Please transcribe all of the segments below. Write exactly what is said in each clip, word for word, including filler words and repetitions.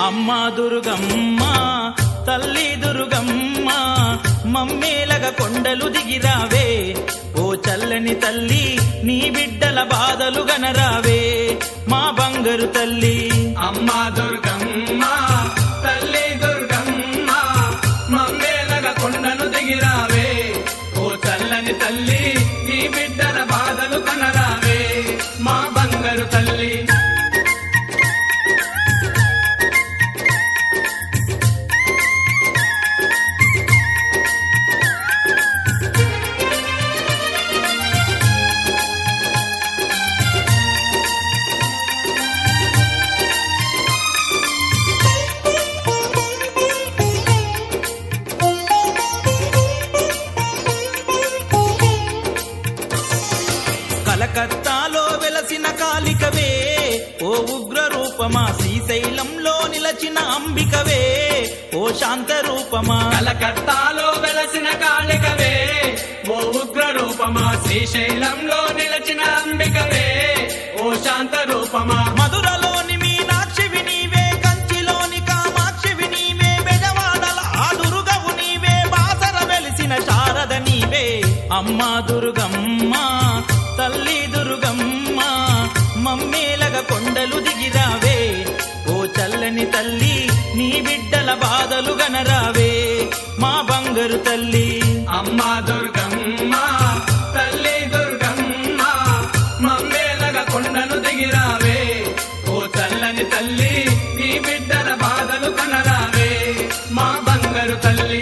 అమ్మా దుర్గమ్మ తల్లి దుర్గమ్మ మమ్మేలగ కొండలు దిగిరావే ఓ చల్లని తల్లి నీ బిడ్డల బాధలు గనరావే మా బంగారు తల్లి అమ్మా దుర్గమ్మ తల్లి దుర్గమ్మ మమ్మేలగ కొండను దిగిరావే ఓ చల్లని తల్లి నీ బిడ్డల బాధలు కనరావే మా బంగారు తల్లి కలకత్తాలో వెలసిన కాళికవే ఓ ఉగ్ర రూపమా శ్రీశైలంలో నిలచిన అంబికవే ఓ శాంత రూపమా కలకత్తాలో వెలసిన కాళికవే ఓ ఉగ్ర రూపమా శ్రీశైలంలో నిలచిన అంబికవే ఓ శాంత రూపమా మధురలోని మీనాక్షివి నీవే కంచిలోని కామాక్షివి నీవే బెజవాడల ఆ దుర్గవు నీవే బాసర వెలిసిన శారద నీవే అమ్మా దుర్గమ్మ తల్లి దుర్గమ్మ మమ్మేలగ కొండలు దిగిరావే ఓ చల్లని తల్లి నీ బిడ్డల బాధలు గనరావే మా బంగారు తల్లి అమ్మా దుర్గమ్మ తల్లి దుర్గమ్మ మమ్మేలగ కొండను దిగిరావే ఓ చల్లని తల్లి నీ బిడ్డల బాధలు కనరావే మా బంగారు తల్లి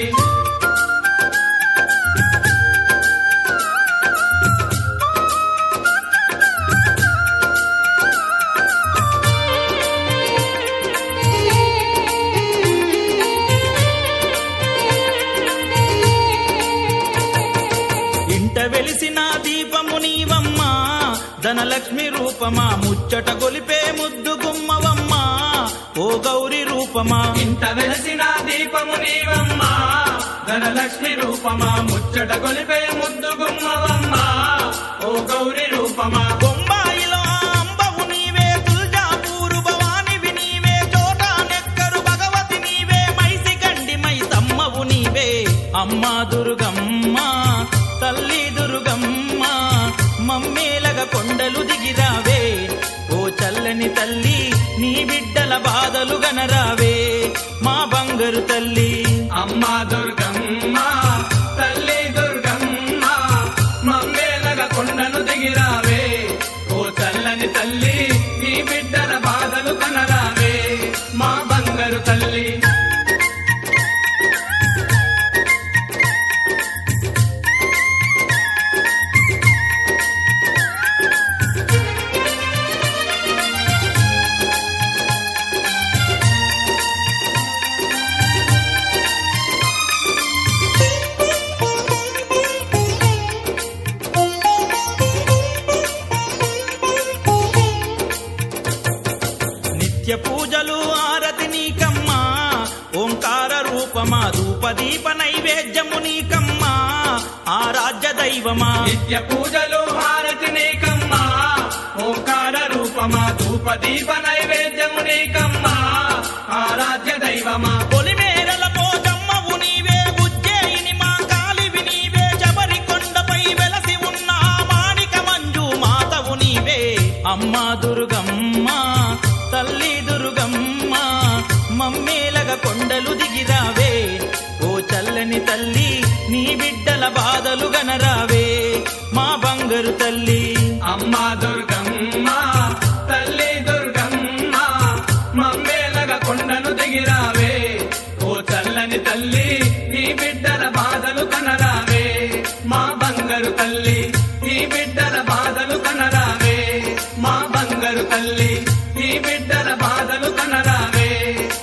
వెలిసిన దీపము నీవమ్మా ధనలక్ష్మి రూపమా ముచ్చట గొలిపే ముద్దు గుమ్మవమ్మా ఓ గౌరి రూపమా ఇంత వెలసిన దీపము నీవమ్మా ధనలక్ష్మి రూపమా ముచ్చట గొలిపే ముద్దు గుమ్మవమ్మా ఓ గౌరి రూపమా బొంబాయిలో అంబవు నీవే తుల్జాపూరు భవానివి నీవే చోటా నెక్కరు భగవతి నీవే మైసి గండి మై సమ్మవు నీవే అమ్మా దుర్గమ్మ తల్లి దుర్గమ్మ మమ్మేలగ కొండలు దిగిరావే ఓ చల్లని తల్లి నీ బిడ్డల బాధలు గనరావే మా బంగారు తల్లి అమ్మా దుర్గమ్మ తల్లి దుర్గమ్మ మమ్మేలగ కొండను దిగిరావే ఓ చల్లని తల్లి నీ బిడ్డల బాధలు కనరావే మా బంగారు తల్లి నిత్య పూజలు ఆరతి నీకమ్మా ఓంకార రూపమా ధూపదీప నైవేద్యము నీకమ్మా ఆరాధ్య దైవమా నిత్య పూజలు హారతి నీకమ్మా ఓంకార రూపమా ధూప దీప నైవేద్యము నీకమ్మా ఆరాధ్య దైవమా పొలిమేరల పోచమ్మవు నీవే ఉజ్జయిని మా కాలివి నీవే శబరి కొండపై వెలసి ఉన్న మాణిక మంజు మాతవు నీవే అమ్మా దుర్గమ్మ తల్లి దుర్గమ్మ మమ్మేలగ కొండలు దిగిరావే ఓ చల్లని తల్లి నీ బిడ్డల బాధలు గనరావే మా బంగారు తల్లి అమ్మా దుర్గమ్మ తల్లి దుర్గమ్మ మమ్మేలగ కొండను దిగిరావే ఓ చల్లని తల్లి